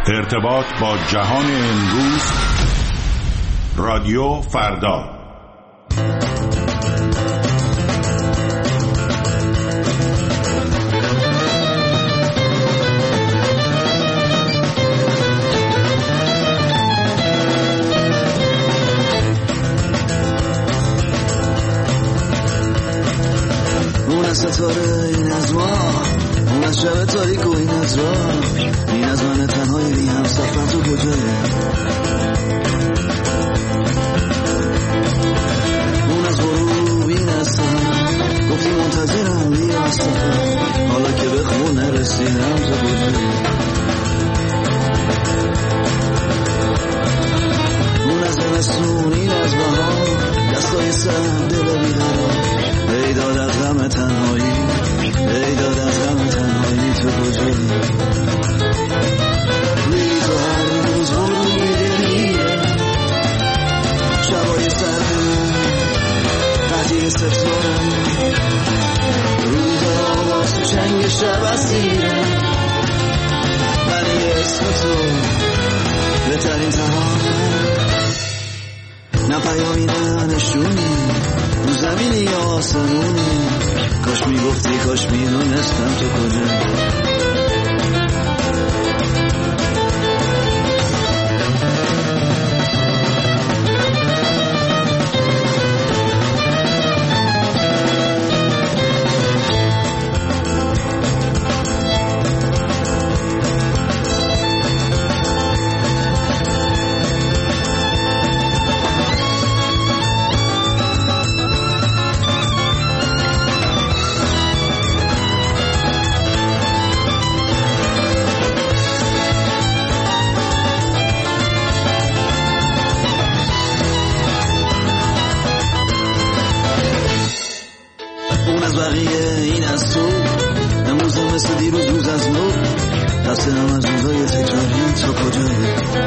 ارتباط با جهان امروز، رادیو فردا. اون از ستاره، این از ما، اون از شب تاریک و این از راه، این از من تنهایی بی هم سفر تو کجایی؟ اون از غروب، این از سهر، گفتی منتظرم بیا سفر، حالا که به خون نرسیدم تو کجایی؟ اون از زمستون، این از بهار، دستای سر دل بیقرار، ای داد از غم تنهایی، ای داد از غم تنهایی تو کجایی؟ روی تو هر روز غروب میره، شبای سرد قدیر ستاره، روز آواز تو چنگ شب اسیره، من یه اسم تو بهترین ترانه، نه پیامی نه نشونی، رو زمینی یا آسمونی، کاش میگفتی کاش میدونستم تو کجایی؟ این از تو امروز مثل دیروز روز از نو، دست هم از روزای تکراری تو کجایی؟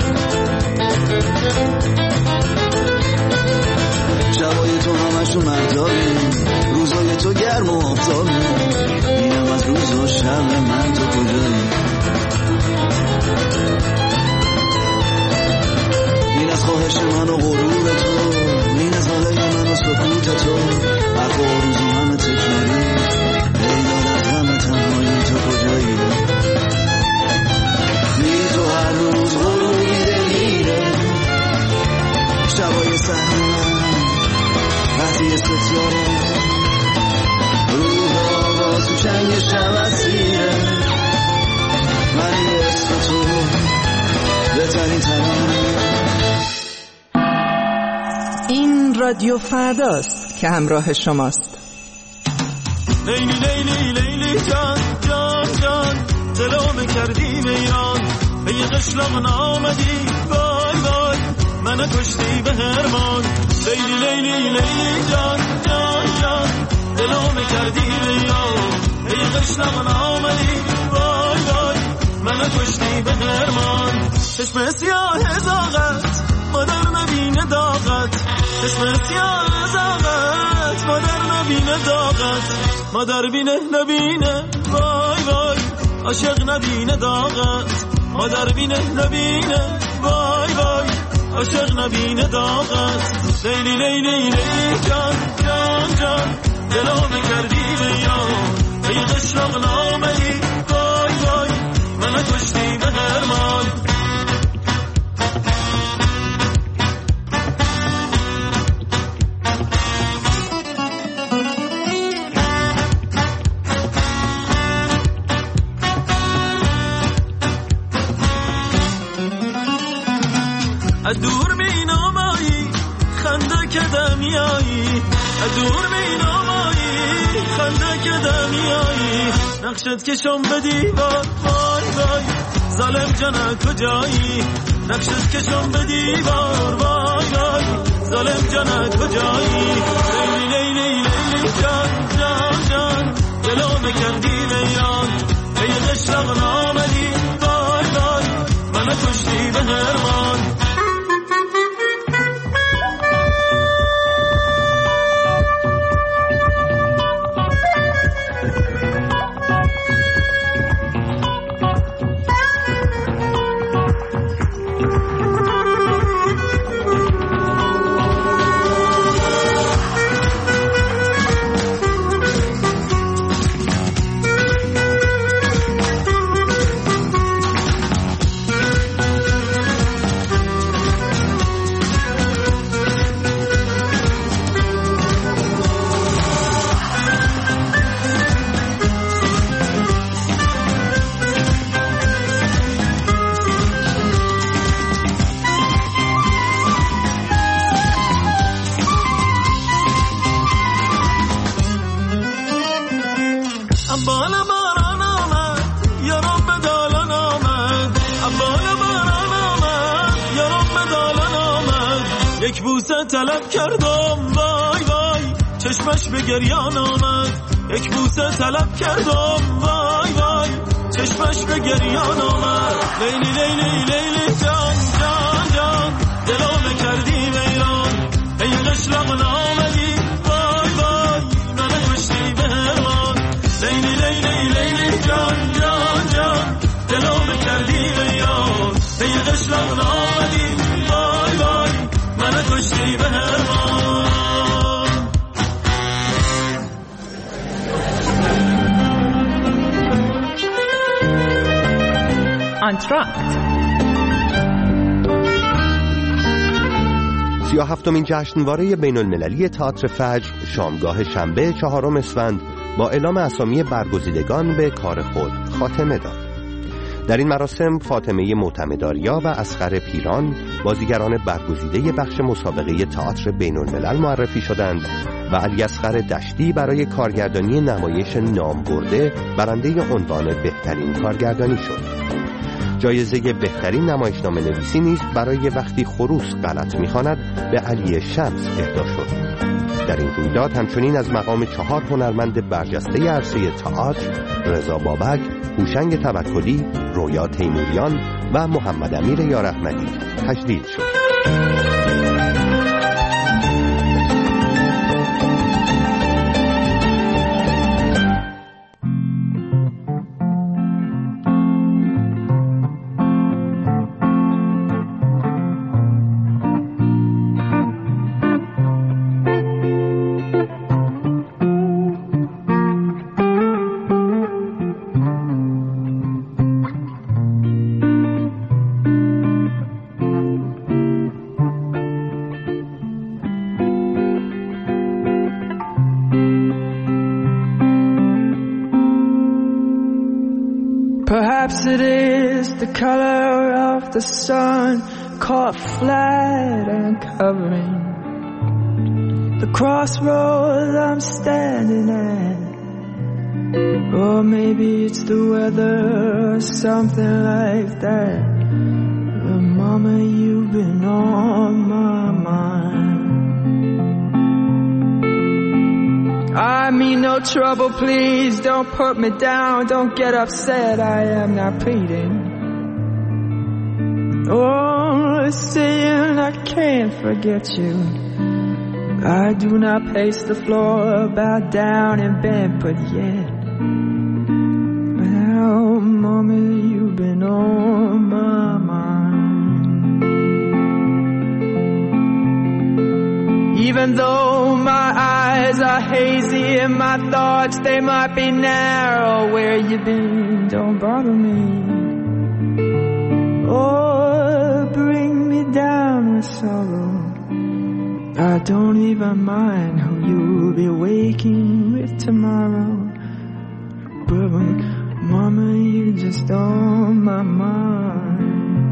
شبای تو همشون مرداری، روزای تو گرم و آفتابی، اینم از روز و شب من تو کجایی؟ این از خواهش من و غرور تو، این از حالای من و سکوت تو، حرف و روز همه تکراری، ای داد از همه تنهایی تو کجایی؟ بی تو هر روز غروب میره، شبای سهر من وقتی ستاره، روح آواز تو چنگ شب اسیره، من یه اسم تو بهترین ترانه. این رادیو فرداست که همراه شماست. لیلی لیلی لیلی جان جان جان، دلو کردی ویران، به یه قشلاق نامدی، وای وای منو کشتی به هرمان. لیلی لیلی لیلی جان جان جان، دلو کردی ویران، به یه قشلاق نامدی، وای وای منو کشتی به هرمان. چشم سیاه زاغت مادر نبینه داغت، چشم سیاه زاغت مادر نبینه داغت، مادر بینه نبینه وای وای عاشق نبینه داغت، مادر بینه نبینه وای وای عاشق نبینه داغت. لیلی لیلی لیلی جان جان جان، دلو کردی ویران، به یه قشلاق نامدی، وای وای منو کشتی به هرمان. از دور بینامایی خنده که دمیایی، از دور بینامایی خنده که دمیایی، نقشت کشم به دیوار، وای وای ظالم جانه کجایی؟ نقشت کشم به دیوار، وای وای ظالم جانه کجایی؟ لیلی لیلی لیلی جان جان جان، دلو کردی ویران، به یه قشلاق نامدی، وای وای منو کشتی به هرمان. یک بوسه طلب کردم وای وای چشمش به گریان آمد یک بوسه طلب کردم وای وای چشمش به گریان آمد لیلی لیلی لیلی جان جان جان دلو کردی ویران ای قشلق نامدی وای وای من کشتی به هرمان لیلی لیلی لیلی جان جان جان دلو کردی ویران ای قشلق نامدی وای وای من کشتی به هرمان آنتراکت 37مین جشنواره بین‌المللی تئاتر فجر شامگاه شنبه 4 اسفند با اعلام اسامی برگزیدگان به کار خود خاتمه داد. در این مراسم فاطمه معتمدآریا و اصغر پیران بازیگران برگزیده بخش مسابقه تئاتر بین‌الملل معرفی شدند و علی اصغر دشتی برای کارگردانی نمایش نام برده برنده عنوان بهترین کارگردانی شد. جایزه بهترین نمایشنامه نویسی نیز برای وقتی خروس غلط می‌خواند به علی شمس اهدا شد. در این رویداد همچنین از مقام 4 هنرمند برجسته عرصه تئاتر رضا بابک، هوشنگ توکلی، رویا تیموریان و محمد امیر یارحمدی تجلیل شد. Perhaps it is the color of the sun caught flat and covering the crossroads I'm standing at. Or maybe it's the weather or something like that. But mama, you've been on my mind. I mean no trouble, please don't put me down, don't get upset, I am not pleading. Oh, saying I can't forget you. I do not pace the floor, bow down and bend, but yet. Well, mommy, you've been on my mind. Even though my eyes are hazy and my thoughts, they might be narrow. Where you been? Don't bother me. Or bring me down with sorrow. I don't even mind who you'll be waking with tomorrow. But mama, you just on my mind.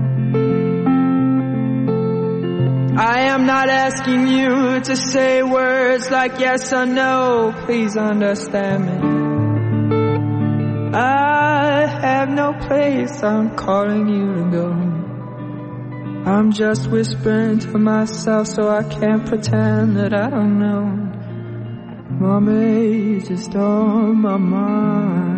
I am not asking you to say words like yes or no. Please understand me. I have no place I'm calling you to go. I'm just whispering to myself so I can't pretend that I don't know. Mommy, you're just on my mind.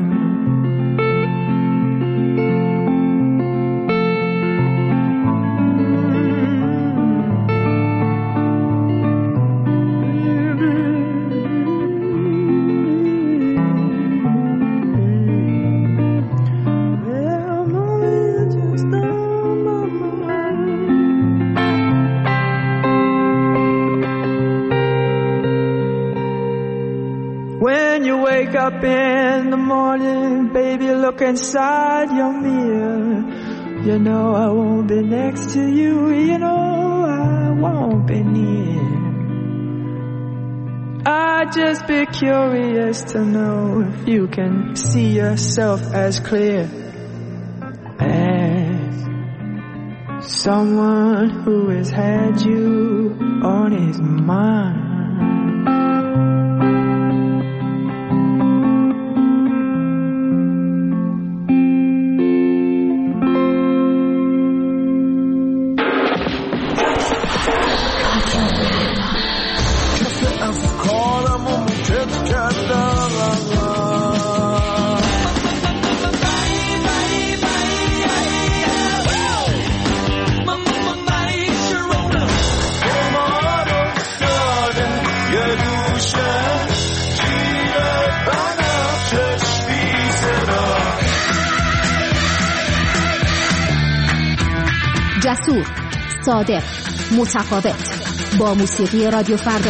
Up in the morning, baby, look inside your mirror. You know I won't be next to you. You know I won't be near. I'd just be curious to know if you can see yourself as clear as someone who has had you on his mind. جسور، صادق، متفاوت، با موسیقی رادیو فردا.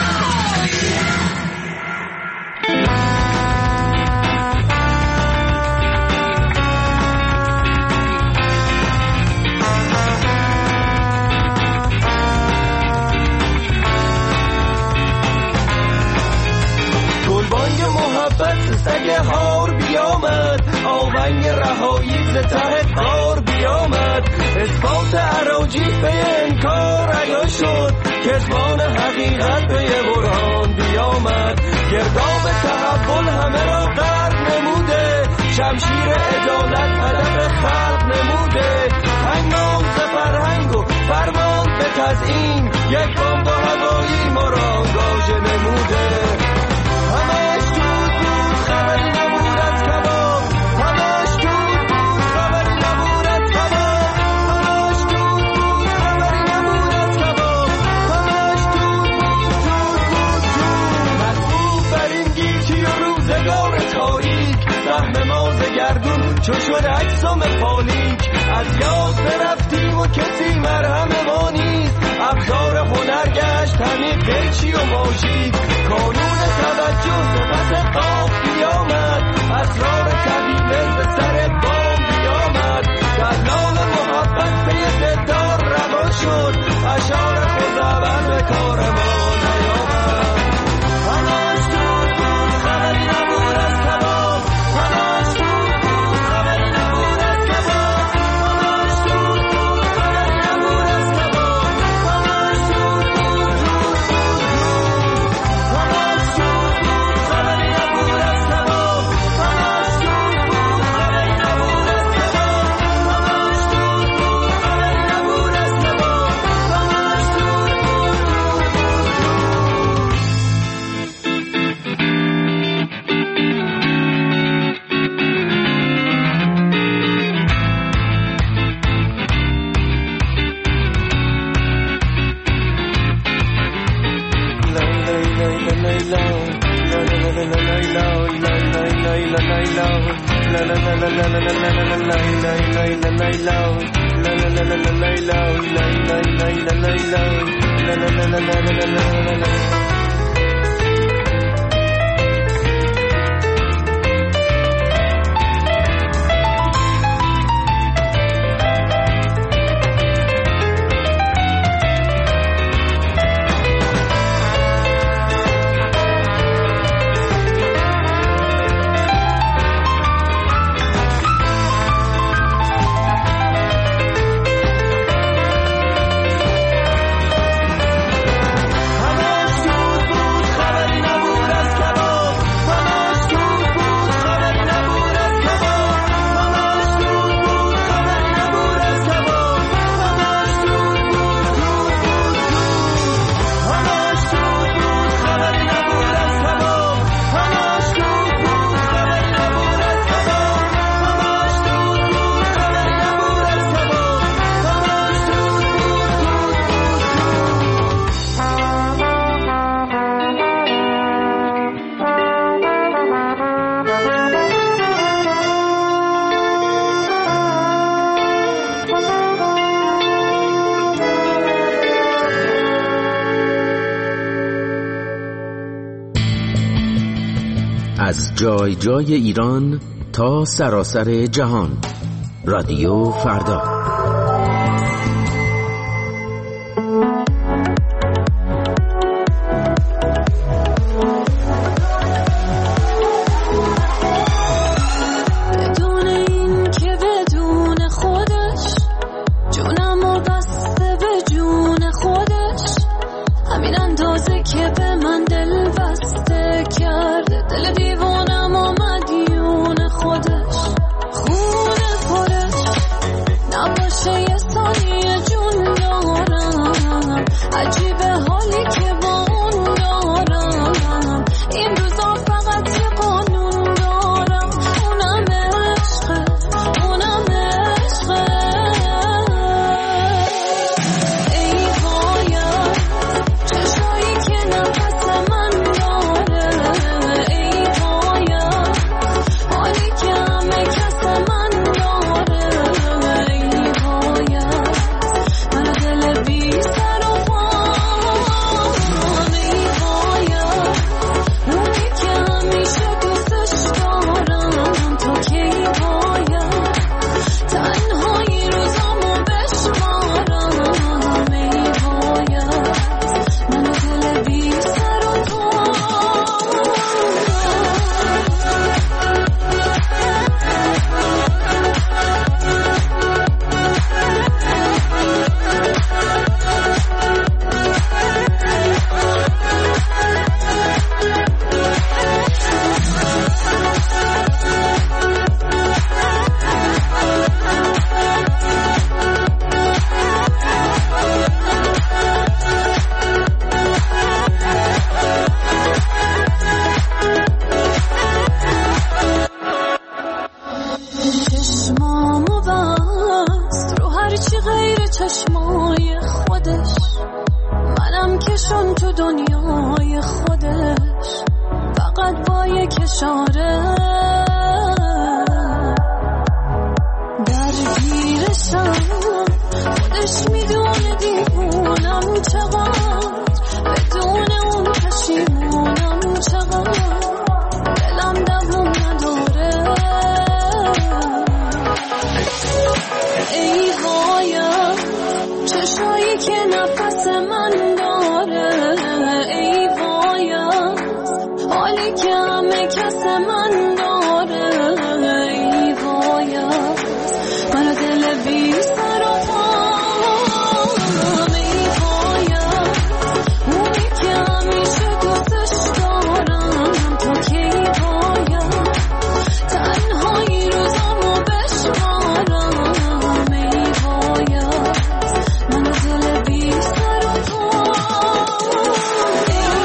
سگ هار بیامد، آونگ رهایی ز ته قار بیامد، اثبات اراجیف به انکار عیان شد، کتمان حقیقت به برهان بیامد، گرداب تحول همه را غرق نموده، شمشیر عدالت هدف خلق نموده، هنگام ز فرهنگ و فرمان به تزیین، یک بمب هوایی ما را آنگاژه نموده. همش دود بود خبری نبود از کباب، همش دود بود خبری نبود از کباب، همش دود بود خبری نبود از کباب، همش دود بود مطلوب بر این گیتی و روزگار تاریک، سهم ما ز گردون چو شد اجسام پالیک، از یاد برفتیم و کسی مرهم ما نیست، ابزار هنر گشت همین قیچی و ماژیک، کانون توجه سپس قاف بیامد، اسرار قبیله به سر بام بیامد، دلال محبت به زدار روان شد، اشعار خزعبل به کار ما نیامد. همش دود بود خبری نبود از کباب، همش دود بود خبری نبود از کباب، همش دود بود خبری نبود از کباب، همش دود بود همش دود بود خبری نبود از کباب، همش دود بود خبری نبود از کباب، همش دود بود خبری نبود از کباب، همش از جای جای ایران تا سراسر جهان، رادیو فردا. خونه پرش دلشم خودش میدونه دیوونم چقدر بدون اون پشیمونم چقدر دلم دووم نداره ای وایم چشایی که نفس من داره ای وایم حالی که همه کس من داره ای وایم منو دل بی سر و پام ای وایم اونی که همیشه دوستش دارم تو که ای وایم تنهایی روزامو بشمارم ای وایم منو دل بی سر و پام ای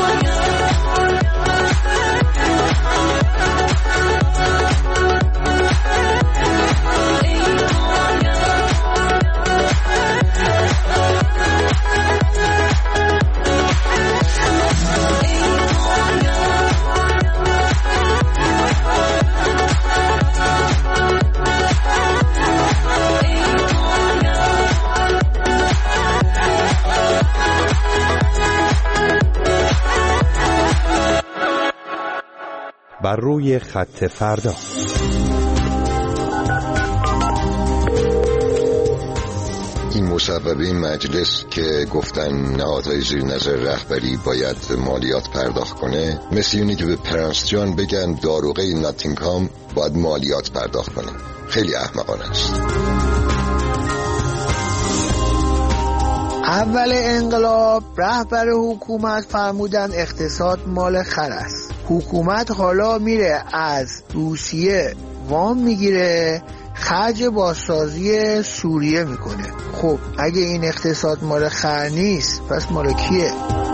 بر روی خط فردا. این مصوبه مجلس که گفتن نهادهای زیر نظر رهبری باید مالیات پرداخت کنه، مثل اینه که به پرنس جان بگن داروغه ناتینگهام باید مالیات پرداخت کنه. خیلی احمقانه است. اول انقلاب رهبر حکومت فرمودن اقتصاد مال خر است. حکومت حالا میره از روسیه وام میگیره خرج بازسازی سوریه میکنه. خب اگه این اقتصاد مال خر نیست پس مال کیه؟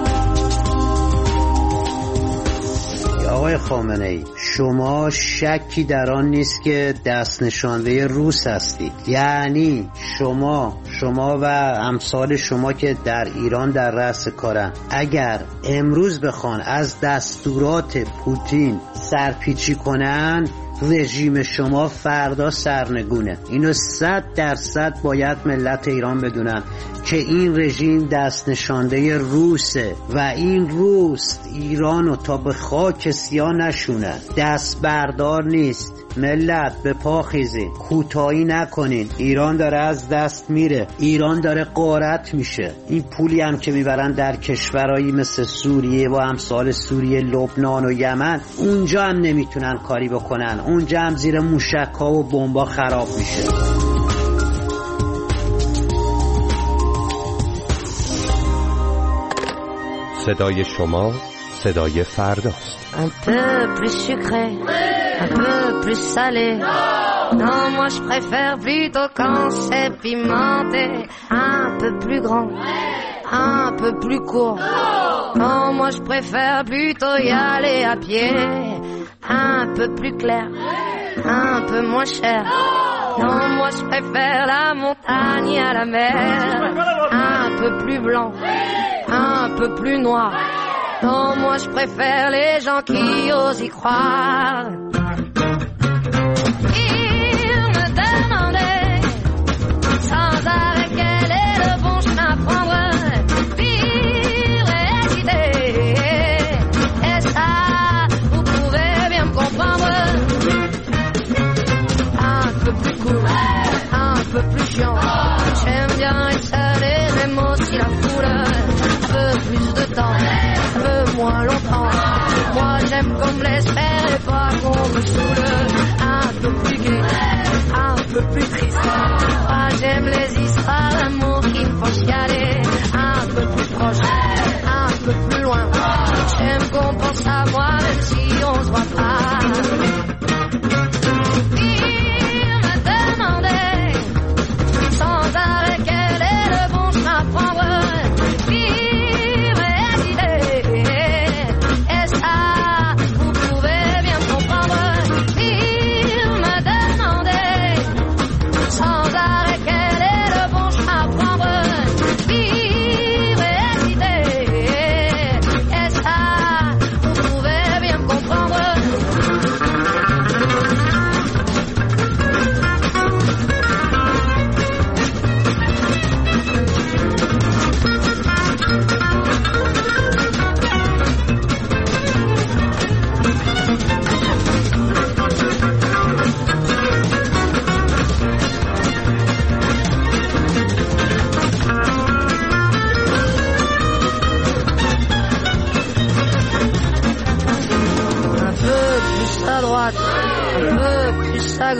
آقای خامنه‌ای، شما شکی در آن نیست که دست نشانده روس هستید. یعنی شما و امثال شما که در ایران در رأس کارن، اگر امروز بخوان از دستورات پوتین سرپیچی کنن، رژیم شما فردا سرنگونه. اینو 100% باید ملت ایران بدونن که این رژیم دست نشانده روسه و این روس ایرانو تا به خاک سیاه نشونه. دست بردار نیست. ملت به پا خیزین، کوتاهی نکنین. ایران داره از دست میره، ایران داره غارت میشه. این پولی هم که میبرن در کشورهایی مثل سوریه و امثال سوریه، لبنان و یمن، اونجا هم نمیتونن کاری بکنن. اونجا هم زیر موشک‌ها و بمبا خراب میشه. صدای شما صدای فرداست. Un peu plus sucré, un peu plus salé. Non, moi je préfère plutôt quand c'est pimenté. Un peu plus grand, un peu plus court. Non, moi je préfère plutôt y aller à pied. Un peu plus clair, un peu moins cher. Non, moi je préfère la montagne à la mer. Un peu plus blanc, un peu plus noir. Non, moi je préfère les gens qui osent y croire. Il me demandait sans arrêt quel est le bon chemin à prendre. Vivre et hésiter, et ça, vous pouvez bien me comprendre. Un peu plus cool, un peu plus chiant. J'aime bien être seul et j'aime aussi la foule. Un peu plus de temps, un peu moins longtemps. Moi j'aime qu'on me laisse faire et pas qu'on me saoule. Un peu plus gai, un peu plus triste. Moi j'aime les histoires d'amour qui me font chialer. Un peu plus proche, un peu plus loin. J'aime qu'on pense à moi même si on se voit pas. Il me demandait sans arrêt quel est le bon chemin à prendre.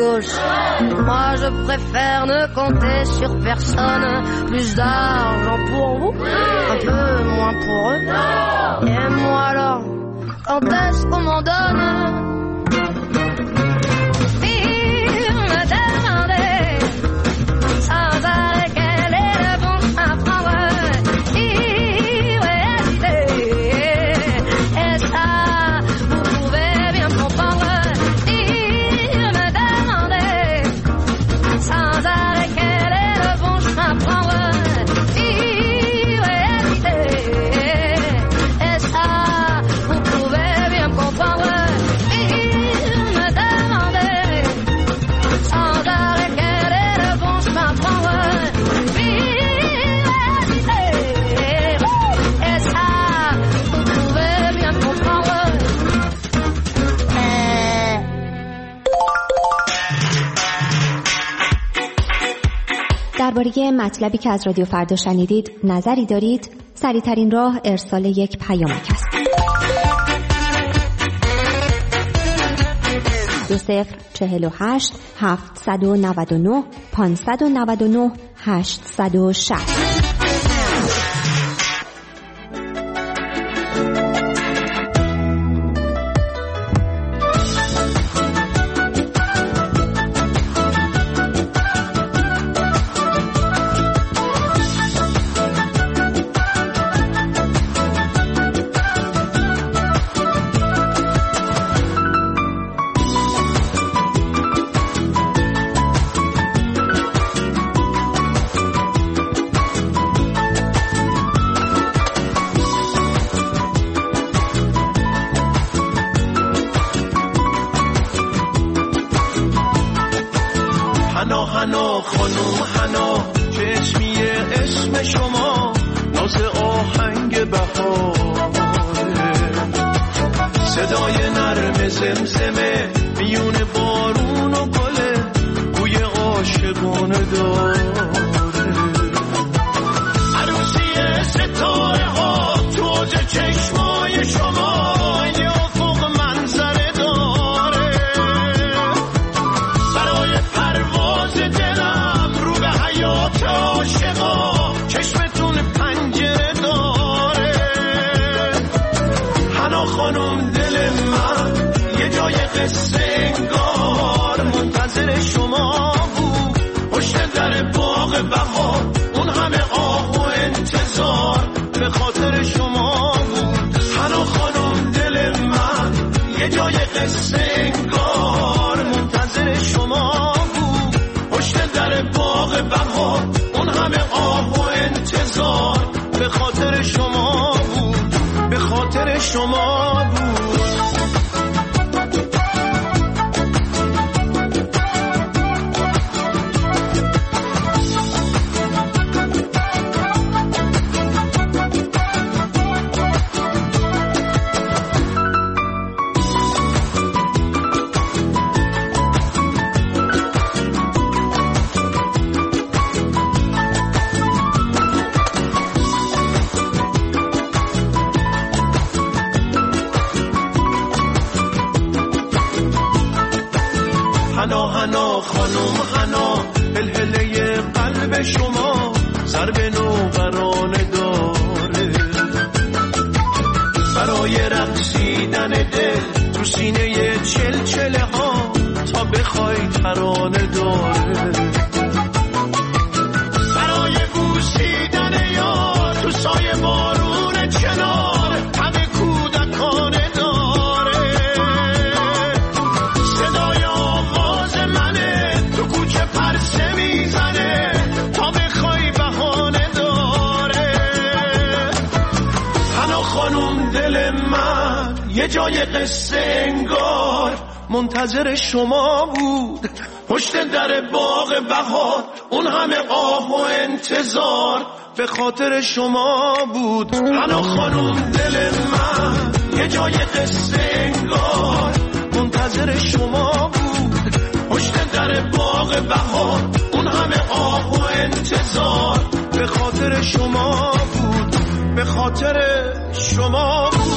gauche. Moi je préfère ne compter sur personne. Plus d'argent pour vous, un peu moins pour eux. Et moi alors, quand est-ce qu'on m'en donne? Il me demandait sans arrêt quel est le bon chemin à prendre. Il m'a hésité, et ça vous pouvez bien comprendre. Il me demandait sans arrêt quel est le bon chemin à prendre. Il m'a hésité, et ça vous pouvez bien comprendre. درباره مطلبی که از رادیو فردا شنیدید نظری دارید؟ سریع‌ترین راه ارسال یک پیامک است. 2048 799 599 860. حنا خانم حنا چشمیه اسم شما ناز آهنگ بهاره صدای نرم زمزمه میون بارون و گله بوی عاشقانه داره عروسی ستاره ها توج چشمای شما چشمتون پنجره داره حنا خانم دل من یه جای قصه انگار منتظر شما بود پشت در باغ بهار اون همه آه و انتظار به خاطر شما بود حنا خانم دل من یه جای قصه انگار منتظر شما بود پشت در باغ بهار اون همه آه و انتظار به خاطر شما بود به خاطر شما بود حنا خانم حنا هلهله قلب شما ضرب نوبرانه داره برای رقصیدن دل تو سینه چلچله ها تا بخوای ترانه داره برای بوسیدن یار تو سایه بارون چنار همه کودکانه داره صدای آواز منه تو کوچه پرسه میزنه تا بخوای بهانه داره حنا خانم دل من یه جای قصه انگار منتظر شما بود پشت در باغ بهار اون همه آه و انتظار به خاطر شما بود حنا خانم دل من یه جای قصه انگار منتظر شما بود پشت در باغ بهار اون همه آه و انتظار به خاطر شما بود به خاطر شما بود